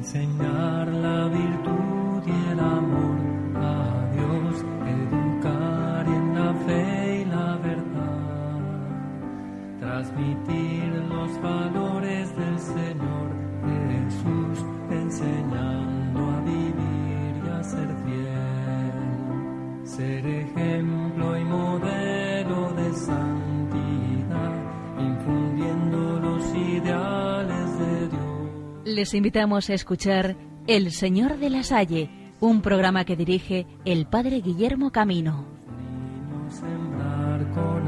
enseñar la virtud y el amor a Dios, educar en la fe y la verdad, transmitir los valores del Señor Jesús, enseñando a vivir y a ser fiel, ser ejemplo y modelo de santidad, infundiendo los ideales de Dios. Les invitamos a escuchar El Señor de la Salle, un programa que dirige el Padre Guillermo Camino. Sembrar con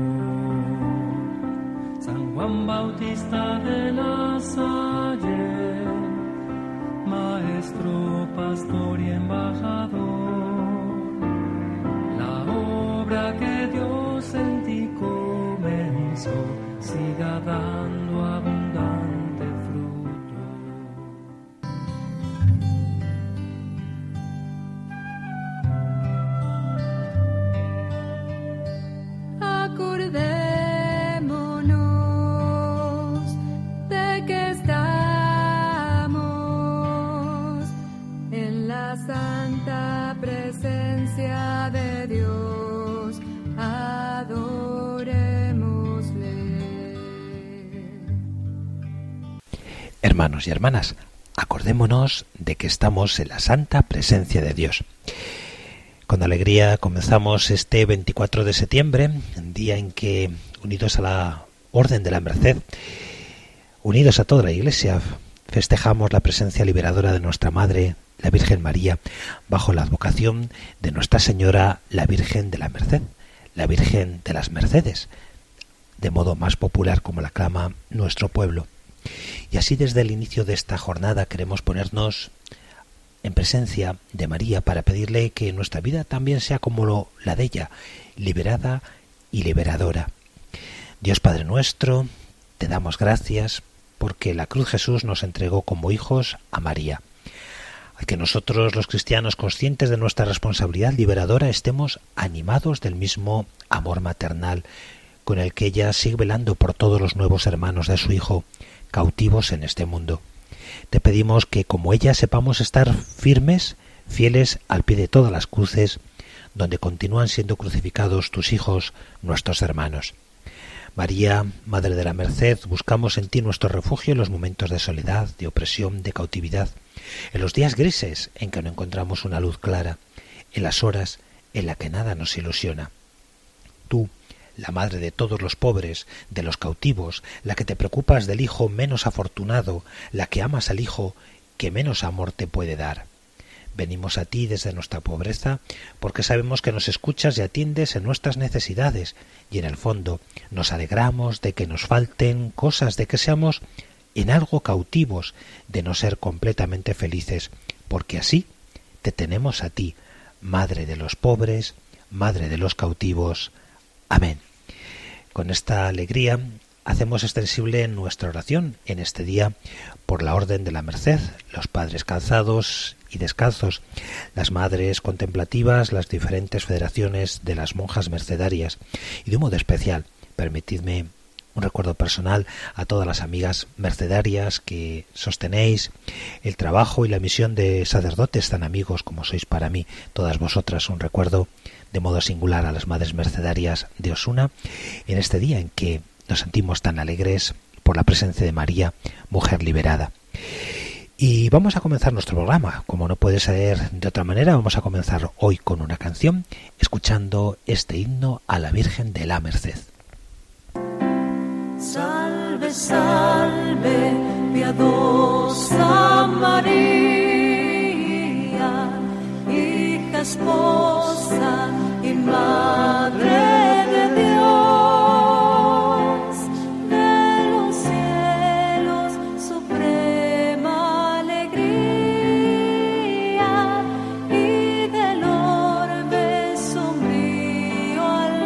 amor. San Juan Bautista de la Salle, maestro, pastor y embajador, la obra que Dios en ti comenzó siga dando abundante fruto. Acordémonos de que estamos en la santa presencia de Dios. Adorémosle. Hermanos y hermanas, acordémonos de que estamos en la santa presencia de Dios. Con alegría comenzamos este 24 de septiembre, día en que, unidos a la Orden de la Merced, unidos a toda la Iglesia, festejamos la presencia liberadora de nuestra Madre, la Virgen María, bajo la advocación de Nuestra Señora, la Virgen de la Merced, la Virgen de las Mercedes, de modo más popular como la clama nuestro pueblo. Y así desde el inicio de esta jornada queremos ponernos en presencia de María para pedirle que nuestra vida también sea como la de ella, liberada y liberadora. Dios Padre nuestro, te damos gracias porque la cruz Jesús nos entregó como hijos a María. A que nosotros los cristianos, conscientes de nuestra responsabilidad liberadora, estemos animados del mismo amor maternal con el que ella sigue velando por todos los nuevos hermanos de su Hijo, cautivos en este mundo. Te pedimos que, como ella, sepamos estar firmes, fieles al pie de todas las cruces, donde continúan siendo crucificados tus hijos, nuestros hermanos. María, Madre de la Merced, buscamos en ti nuestro refugio en los momentos de soledad, de opresión, de cautividad, en los días grises en que no encontramos una luz clara, en las horas en las que nada nos ilusiona. Tú, la madre de todos los pobres, de los cautivos, la que te preocupas del hijo menos afortunado, la que amas al hijo que menos amor te puede dar. Venimos a ti desde nuestra pobreza porque sabemos que nos escuchas y atiendes en nuestras necesidades y en el fondo nos alegramos de que nos falten cosas, de que seamos en algo cautivos, de no ser completamente felices, porque así te tenemos a ti, Madre de los pobres, Madre de los cautivos. Amén. Con esta alegría hacemos extensible nuestra oración en este día por la Orden de la Merced, los padres calzados y descalzos, las madres contemplativas, las diferentes federaciones de las monjas mercedarias y de un modo especial, permitidme un recuerdo personal a todas las amigas mercedarias que sostenéis el trabajo y la misión de sacerdotes tan amigos como sois para mí, todas vosotras. Un recuerdo de modo singular a las madres mercedarias de Osuna en este día en que nos sentimos tan alegres por la presencia de María, mujer liberada. Y vamos a comenzar nuestro programa, como no puede ser de otra manera. Vamos a comenzar hoy con una canción, escuchando este himno a la Virgen de la Merced. Salve, salve, piadosa María, hija, esposa y madre de Dios, de los cielos suprema alegría y del orbe sombrío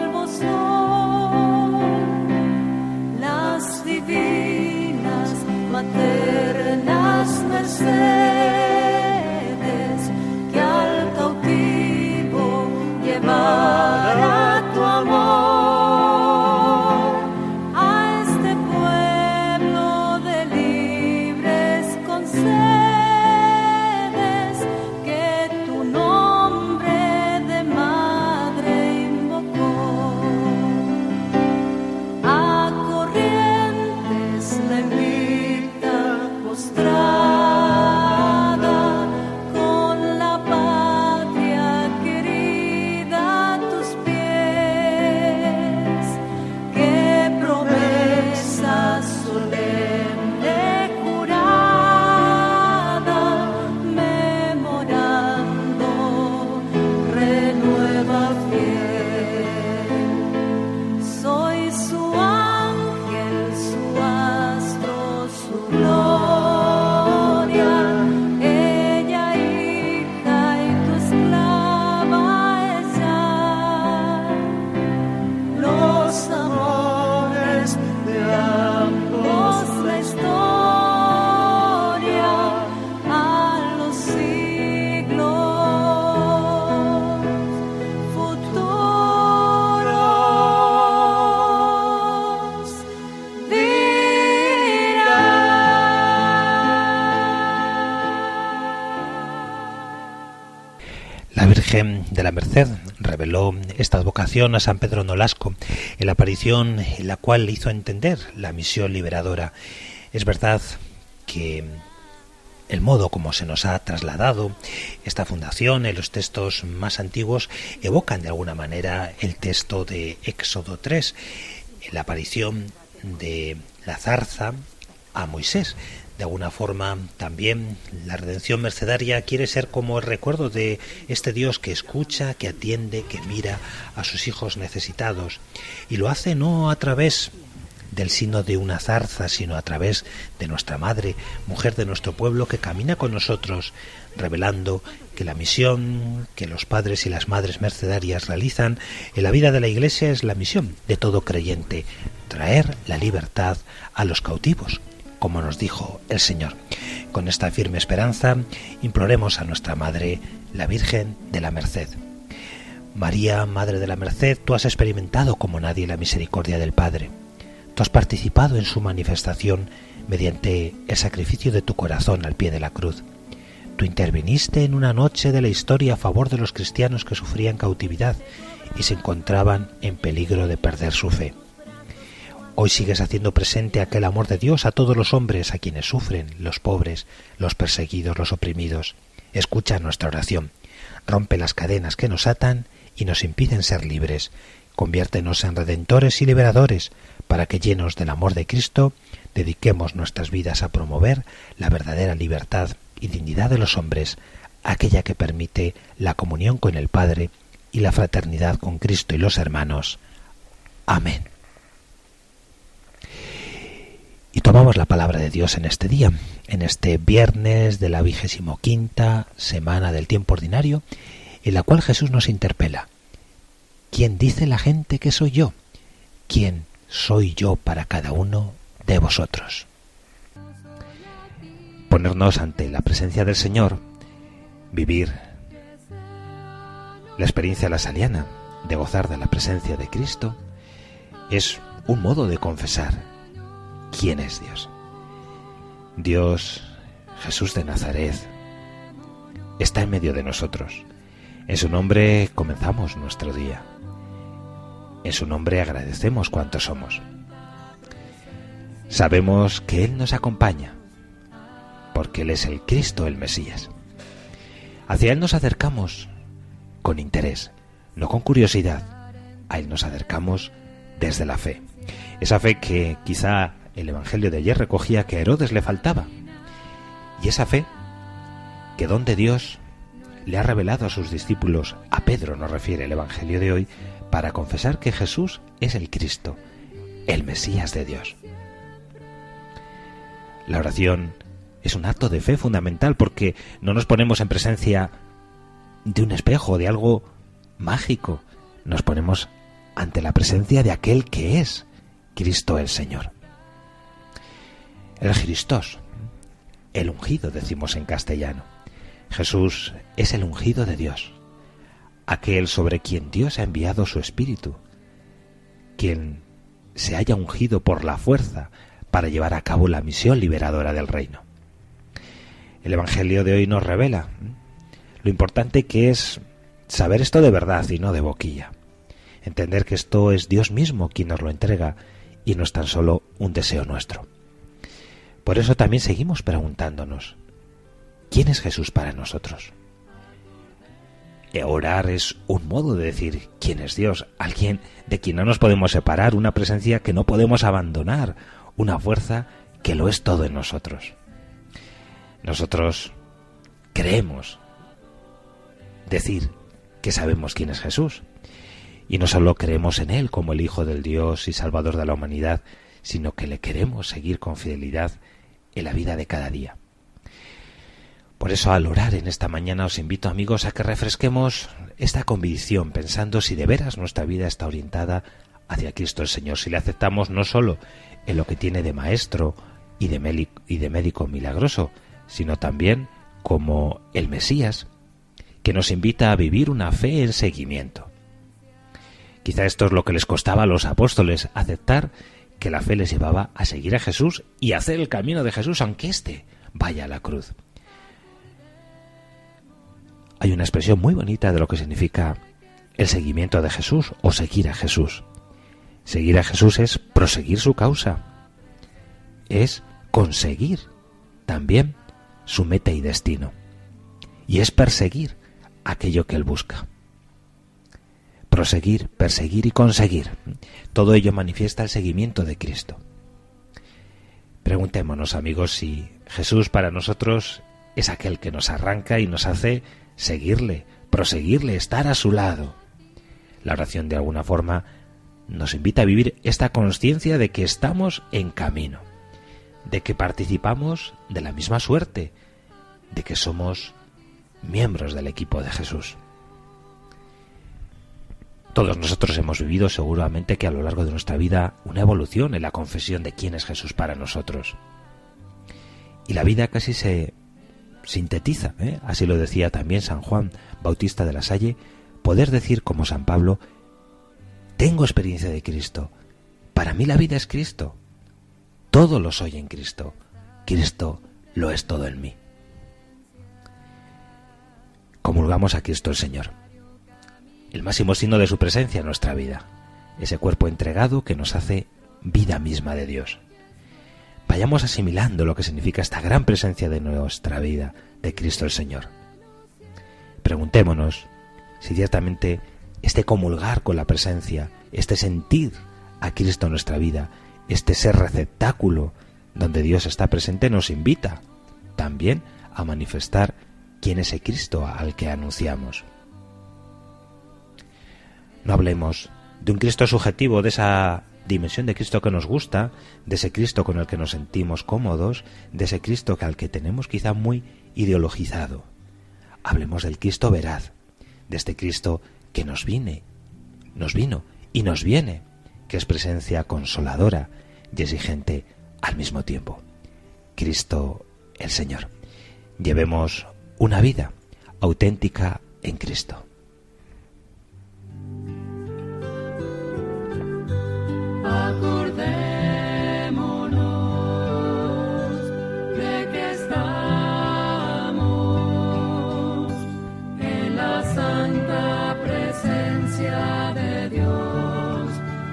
albozón, las divinas maternas mercedes que al cautivo llevan Virgen de la Merced reveló esta vocación a San Pedro Nolasco en la aparición en la cual le hizo entender la misión liberadora. Es verdad que el modo como se nos ha trasladado esta fundación en los textos más antiguos evocan de alguna manera el texto de Éxodo 3, la aparición de la zarza a Moisés. De alguna forma también la redención mercedaria quiere ser como el recuerdo de este Dios que escucha, que atiende, que mira a sus hijos necesitados, y lo hace no a través del signo de una zarza, sino a través de nuestra Madre, mujer de nuestro pueblo, que camina con nosotros, revelando que la misión que los padres y las madres mercedarias realizan en la vida de la Iglesia es la misión de todo creyente, traer la libertad a los cautivos, como nos dijo el Señor. Con esta firme esperanza, imploremos a nuestra Madre, la Virgen de la Merced. María, Madre de la Merced, tú has experimentado como nadie la misericordia del Padre. Tú has participado en su manifestación mediante el sacrificio de tu corazón al pie de la cruz. Tú interviniste en una noche de la historia a favor de los cristianos que sufrían cautividad y se encontraban en peligro de perder su fe. Hoy sigues haciendo presente aquel amor de Dios a todos los hombres, a quienes sufren, los pobres, los perseguidos, los oprimidos. Escucha nuestra oración. Rompe las cadenas que nos atan y nos impiden ser libres. Conviértenos en redentores y liberadores, para que, llenos del amor de Cristo, dediquemos nuestras vidas a promover la verdadera libertad y dignidad de los hombres, aquella que permite la comunión con el Padre y la fraternidad con Cristo y los hermanos. Amén. Y tomamos la palabra de Dios en este día, en este viernes de la 25ª semana del tiempo ordinario, en la cual Jesús nos interpela. ¿Quién dice la gente que soy yo? ¿Quién soy yo para cada uno de vosotros? Ponernos ante la presencia del Señor, vivir la experiencia lasaliana de gozar de la presencia de Cristo, es un modo de confesar quién es Dios. Dios, Jesús de Nazaret, está en medio de nosotros. En su nombre comenzamos nuestro día. En su nombre agradecemos cuanto somos. Sabemos que Él nos acompaña, porque Él es el Cristo, el Mesías. Hacia Él nos acercamos con interés, no con curiosidad. A Él nos acercamos desde la fe. Esa fe que quizá el Evangelio de ayer recogía que a Herodes le faltaba. Y esa fe que don de Dios le ha revelado a sus discípulos, a Pedro nos refiere el Evangelio de hoy, para confesar que Jesús es el Cristo, el Mesías de Dios. La oración es un acto de fe fundamental porque no nos ponemos en presencia de un espejo, de algo mágico. Nos ponemos ante la presencia de aquel que es Cristo el Señor. El Christos, el ungido, decimos en castellano. Jesús es el ungido de Dios, aquel sobre quien Dios ha enviado su Espíritu, quien se haya ungido por la fuerza para llevar a cabo la misión liberadora del reino. El Evangelio de hoy nos revela lo importante que es saber esto de verdad y no de boquilla, entender que esto es Dios mismo quien nos lo entrega y no es tan solo un deseo nuestro. Por eso también seguimos preguntándonos, ¿quién es Jesús para nosotros? Orar es un modo de decir quién es Dios, alguien de quien no nos podemos separar, una presencia que no podemos abandonar, una fuerza que lo es todo en nosotros. Nosotros creemos decir que sabemos quién es Jesús, y no solo creemos en Él como el Hijo del Dios y Salvador de la humanidad, sino que le queremos seguir con fidelidad en la vida de cada día. Por eso, al orar en esta mañana, os invito, amigos, a que refresquemos esta convicción, pensando si de veras nuestra vida está orientada hacia Cristo el Señor, si le aceptamos no solo en lo que tiene de maestro y de médico milagroso, sino también como el Mesías, que nos invita a vivir una fe en seguimiento. Quizá esto es lo que les costaba a los apóstoles, aceptar que la fe les llevaba a seguir a Jesús y hacer el camino de Jesús, aunque éste vaya a la cruz. Hay una expresión muy bonita de lo que significa el seguimiento de Jesús o seguir a Jesús. Seguir a Jesús es proseguir su causa, es conseguir también su meta y destino, y es perseguir aquello que Él busca. Proseguir, perseguir y conseguir. Todo ello manifiesta el seguimiento de Cristo. Preguntémonos, amigos, si Jesús para nosotros es aquel que nos arranca y nos hace seguirle, proseguirle, estar a su lado. La oración, de alguna forma, nos invita a vivir esta consciencia de que estamos en camino, de que participamos de la misma suerte, de que somos miembros del equipo de Jesús. Todos nosotros hemos vivido seguramente que a lo largo de nuestra vida una evolución en la confesión de quién es Jesús para nosotros. Y la vida casi se sintetiza, así lo decía también San Juan Bautista de la Salle, poder decir como San Pablo: tengo experiencia de Cristo, para mí la vida es Cristo, todo lo soy en Cristo, Cristo lo es todo en mí. Comulgamos a Cristo el Señor, el máximo signo de su presencia en nuestra vida, ese cuerpo entregado que nos hace vida misma de Dios. Vayamos asimilando lo que significa esta gran presencia de nuestra vida, de Cristo el Señor. Preguntémonos si ciertamente este comulgar con la presencia, este sentir a Cristo en nuestra vida, este ser receptáculo donde Dios está presente, nos invita también a manifestar quién es el Cristo al que anunciamos. No hablemos de un Cristo subjetivo, de esa dimensión de Cristo que nos gusta, de ese Cristo con el que nos sentimos cómodos, de ese Cristo al que tenemos quizá muy ideologizado. Hablemos del Cristo veraz, de este Cristo que nos vino y nos viene, que es presencia consoladora y exigente al mismo tiempo. Cristo el Señor. Llevemos una vida auténtica en Cristo. Acordémonos de que estamos en la santa presencia de Dios.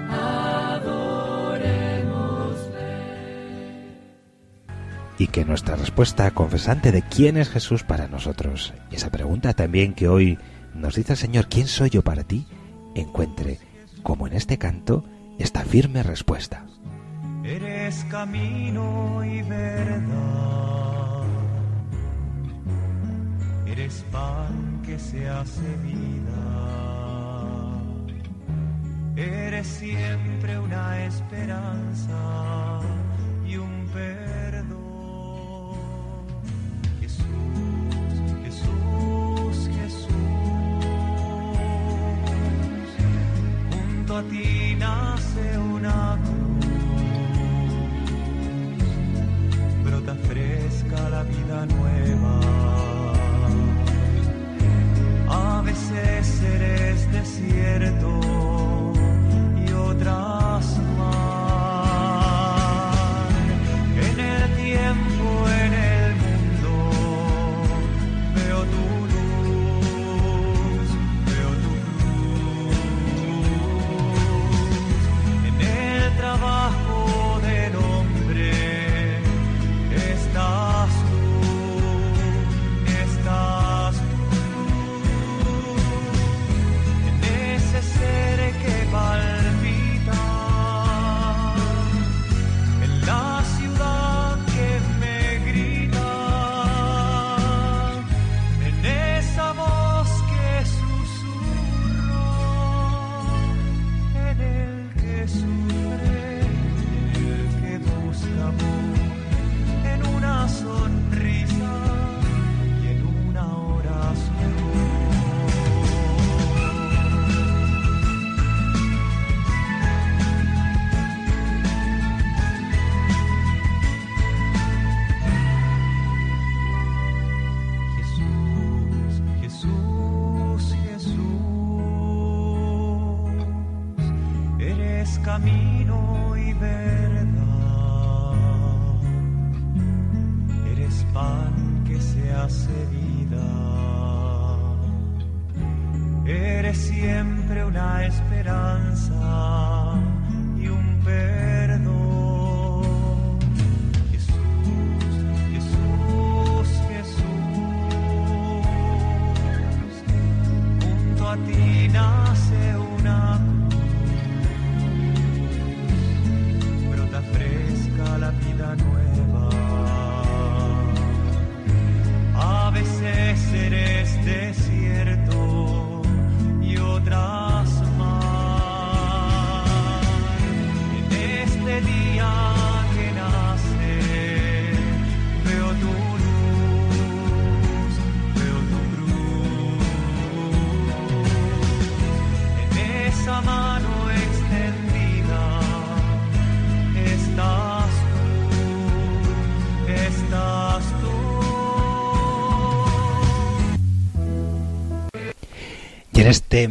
Adorémosle. Y que nuestra respuesta confesante de quién es Jesús para nosotros, y esa pregunta también que hoy nos dice el Señor, ¿quién soy yo para ti?, encuentre, como en este canto, esta firme respuesta. Eres camino y verdad, eres pan que se hace vida, eres siempre una esperanza y un perdón. Jesús, Jesús, Jesús, junto a ti nace una cruz, brota fresca la vida nueva. A veces eres desierto y otras mar. En el tiempo, en el mundo, veo tu luz, veo tu cruz. En el trabajo del hombre estás tú, estás tú. En ese ser que palpita, en la ciudad que me grita, en esa voz que susurro, en el que sufre, en el que busca amor, en una sonrisa y en una oración. Jesús, Jesús, Jesús, eres camino y verdad, eres pan que se hace vida, eres siempre una esperanza y un perdón. Jesús, Jesús, Jesús, junto a ti nace una cruz, brota fresca la vida nueva. A veces eres desierto y otras mar. En este día que nace veo tu luz, veo tu cruz. En esa mano extendida estás tú. Y en este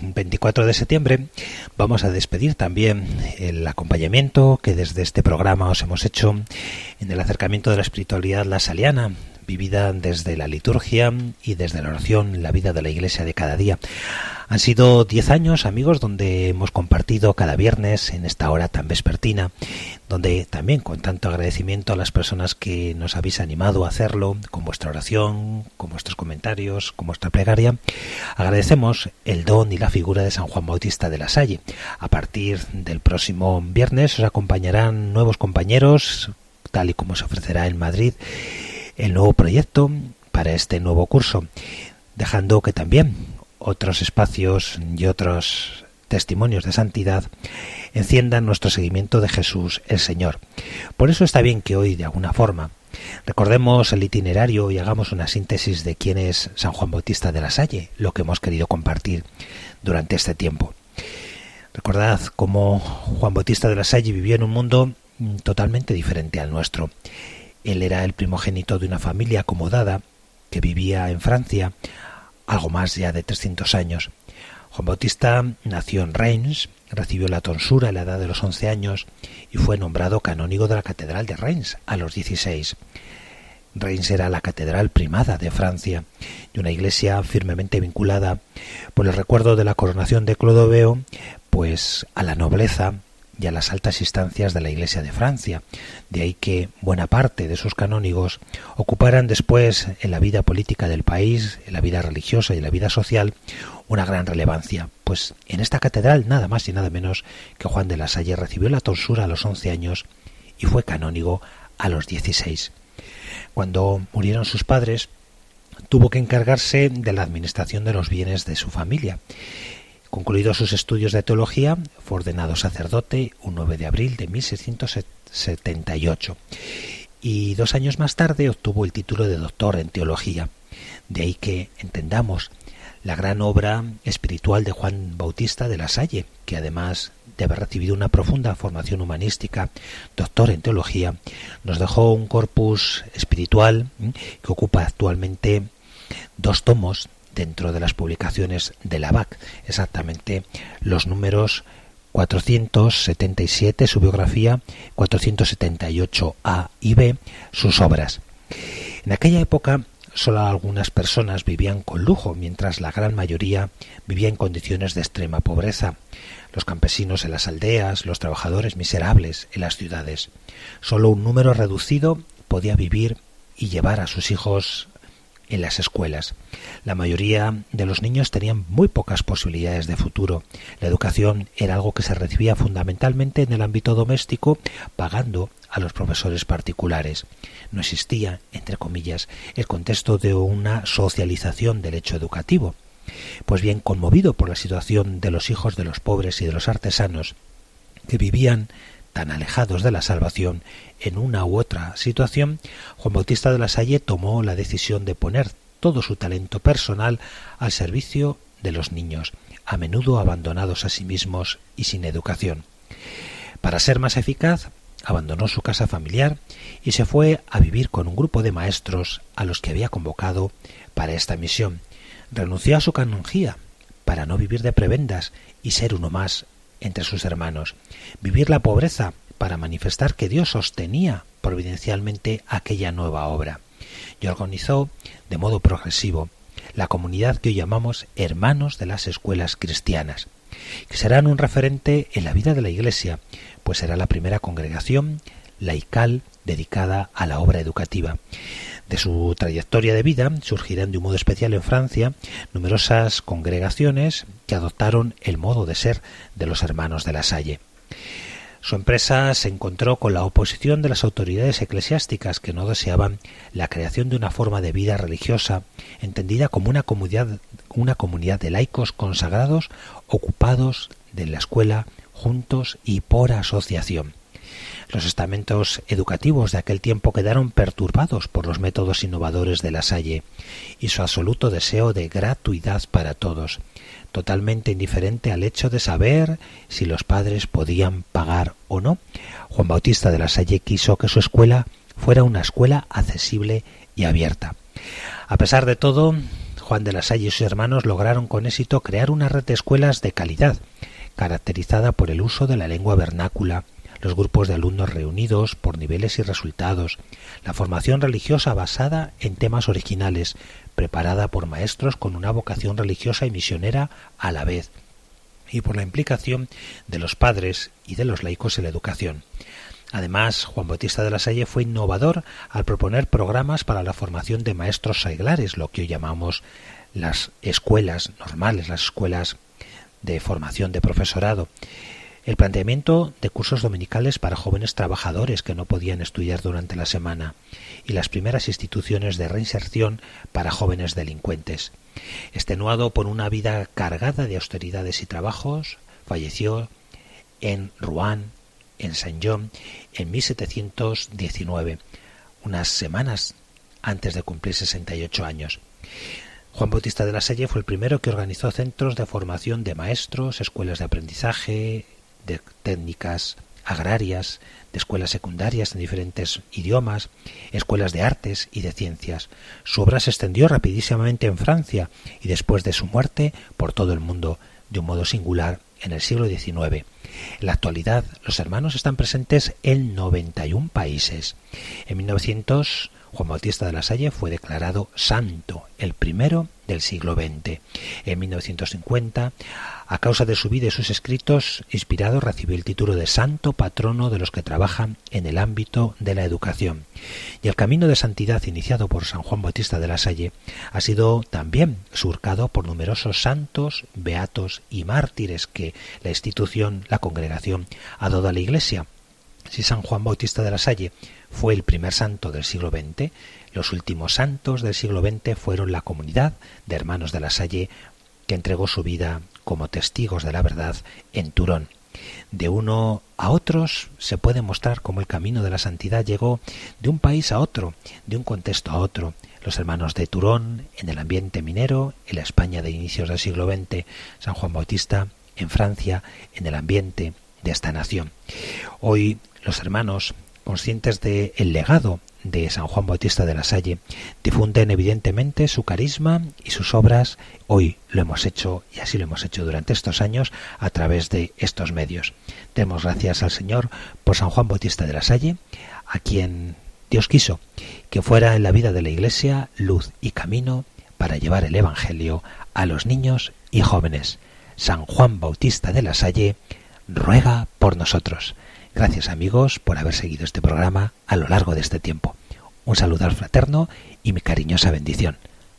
24 de septiembre vamos a despedir también el acompañamiento que desde este programa os hemos hecho en el acercamiento de la espiritualidad lasaliana, vivida desde la liturgia y desde la oración en la vida de la Iglesia de cada día. Han sido 10 años, amigos, donde hemos compartido cada viernes en esta hora tan vespertina, donde también con tanto agradecimiento a las personas que nos habéis animado a hacerlo, con vuestra oración, con vuestros comentarios, con vuestra plegaria, agradecemos el don y la figura de San Juan Bautista de la Salle. A partir del próximo viernes os acompañarán nuevos compañeros, tal y como se ofrecerá en Madrid el nuevo proyecto para este nuevo curso, dejando que también otros espacios y otros testimonios de santidad enciendan nuestro seguimiento de Jesús el Señor. Por eso está bien que hoy, de alguna forma, recordemos el itinerario y hagamos una síntesis de quién es San Juan Bautista de la Salle, lo que hemos querido compartir durante este tiempo. Recordad cómo Juan Bautista de la Salle vivió en un mundo totalmente diferente al nuestro. Él era el primogénito de una familia acomodada que vivía en Francia algo más ya de 300 años. Juan Bautista nació en Reims, recibió la tonsura a la edad de los 11 años y fue nombrado canónigo de la Catedral de Reims a los 16. Reims era la catedral primada de Francia y una iglesia firmemente vinculada por el recuerdo de la coronación de Clodoveo, pues a la nobleza y a las altas instancias de la Iglesia de Francia. De ahí que buena parte de sus canónigos ocuparan después en la vida política del país, en la vida religiosa y en la vida social una gran relevancia. Pues en esta catedral nada más y nada menos que Juan de la Salle recibió la tonsura a los 11 años y fue canónigo a los 16. Cuando murieron sus padres, tuvo que encargarse de la administración de los bienes de su familia. Concluidos sus estudios de teología, fue ordenado sacerdote un 9 de abril de 1678 y 2 años más tarde obtuvo el título de doctor en teología. De ahí que entendamos la gran obra espiritual de Juan Bautista de la Salle, que además de haber recibido una profunda formación humanística, doctor en teología, nos dejó un corpus espiritual que ocupa actualmente 2 tomos dentro de las publicaciones de la BAC, exactamente los números 477, su biografía, 478 A y B, sus obras. En aquella época solo algunas personas vivían con lujo, mientras la gran mayoría vivía en condiciones de extrema pobreza. Los campesinos en las aldeas, los trabajadores miserables en las ciudades. Solo un número reducido podía vivir y llevar a sus hijos en las escuelas. La mayoría de los niños tenían muy pocas posibilidades de futuro. La educación era algo que se recibía fundamentalmente en el ámbito doméstico, pagando a los profesores particulares. No existía, entre comillas, el contexto de una socialización del hecho educativo. Pues bien, conmovido por la situación de los hijos de los pobres y de los artesanos, que vivían tan alejados de la salvación en una u otra situación, Juan Bautista de la Salle tomó la decisión de poner todo su talento personal al servicio de los niños, a menudo abandonados a sí mismos y sin educación. Para ser más eficaz, abandonó su casa familiar y se fue a vivir con un grupo de maestros a los que había convocado para esta misión. Renunció a su canonjía para no vivir de prebendas y ser uno más entre sus hermanos, vivir la pobreza para manifestar que Dios sostenía providencialmente aquella nueva obra, y organizó de modo progresivo la comunidad que hoy llamamos Hermanos de las Escuelas Cristianas, que serán un referente en la vida de la Iglesia, pues será la primera congregación laical dedicada a la obra educativa. De su trayectoria de vida surgirán de un modo especial en Francia numerosas congregaciones que adoptaron el modo de ser de los Hermanos de la Salle. Su empresa se encontró con la oposición de las autoridades eclesiásticas que no deseaban la creación de una forma de vida religiosa entendida como una comunidad de laicos consagrados ocupados de la escuela juntos y por asociación. Los estamentos educativos de aquel tiempo quedaron perturbados por los métodos innovadores de la Salle y su absoluto deseo de gratuidad para todos, totalmente indiferente al hecho de saber si los padres podían pagar o no. Juan Bautista de la Salle quiso que su escuela fuera una escuela accesible y abierta. A pesar de todo, Juan de la Salle y sus hermanos lograron con éxito crear una red de escuelas de calidad, caracterizada por el uso de la lengua vernácula, los grupos de alumnos reunidos por niveles y resultados, la formación religiosa basada en temas originales, preparada por maestros con una vocación religiosa y misionera a la vez, y por la implicación de los padres y de los laicos en la educación. Además, Juan Bautista de la Salle fue innovador al proponer programas para la formación de maestros seglares, lo que hoy llamamos las escuelas normales, las escuelas de formación de profesorado. El planteamiento de cursos dominicales para jóvenes trabajadores que no podían estudiar durante la semana y las primeras instituciones de reinserción para jóvenes delincuentes. Extenuado por una vida cargada de austeridades y trabajos, falleció en Rouen, en Saint-Jean, en 1719, unas semanas antes de cumplir 68 años. Juan Bautista de la Salle fue el primero que organizó centros de formación de maestros, escuelas de aprendizaje, de técnicas agrarias, de escuelas secundarias en diferentes idiomas, escuelas de artes y de ciencias. Su obra se extendió rapidísimamente en Francia y después de su muerte por todo el mundo, de un modo singular, en el siglo XIX. En la actualidad, los hermanos están presentes en 91 países. En 1900, Juan Bautista de la Salle fue declarado santo, el primero del siglo XX. En 1950, a causa de su vida y sus escritos inspirados, recibió el título de santo patrono de los que trabajan en el ámbito de la educación. Y el camino de santidad iniciado por San Juan Bautista de la Salle ha sido también surcado por numerosos santos, beatos y mártires que la institución, la congregación, ha dado a la Iglesia. Si San Juan Bautista de la Salle fue el primer santo del siglo XX, los últimos santos del siglo XX fueron la comunidad de Hermanos de la Salle que entregó su vida como testigos de la verdad en Turón. De uno a otros se puede mostrar cómo el camino de la santidad llegó de un país a otro, de un contexto a otro. Los hermanos de Turón en el ambiente minero, en la España de inicios del siglo XX, San Juan Bautista en Francia, en el ambiente de esta nación. Hoy los hermanos, conscientes del legado de San Juan Bautista de la Salle, difunden evidentemente su carisma y sus obras. Hoy lo hemos hecho, y así lo hemos hecho durante estos años, a través de estos medios. Demos gracias al Señor por San Juan Bautista de la Salle, a quien Dios quiso que fuera en la vida de la Iglesia luz y camino para llevar el Evangelio a los niños y jóvenes. San Juan Bautista de la Salle ruega por nosotros. Gracias, amigos, por haber seguido este programa a lo largo de este tiempo. Un saludo al fraterno y mi cariñosa bendición.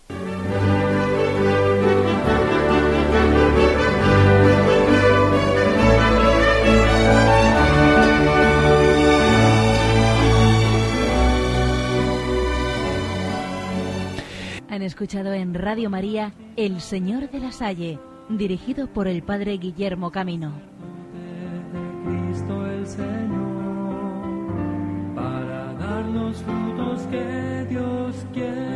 Han escuchado en Radio María El Señor de la Salle, dirigido por el Padre Guillermo Camino. Cristo el Señor, para dar los frutos que Dios quiere.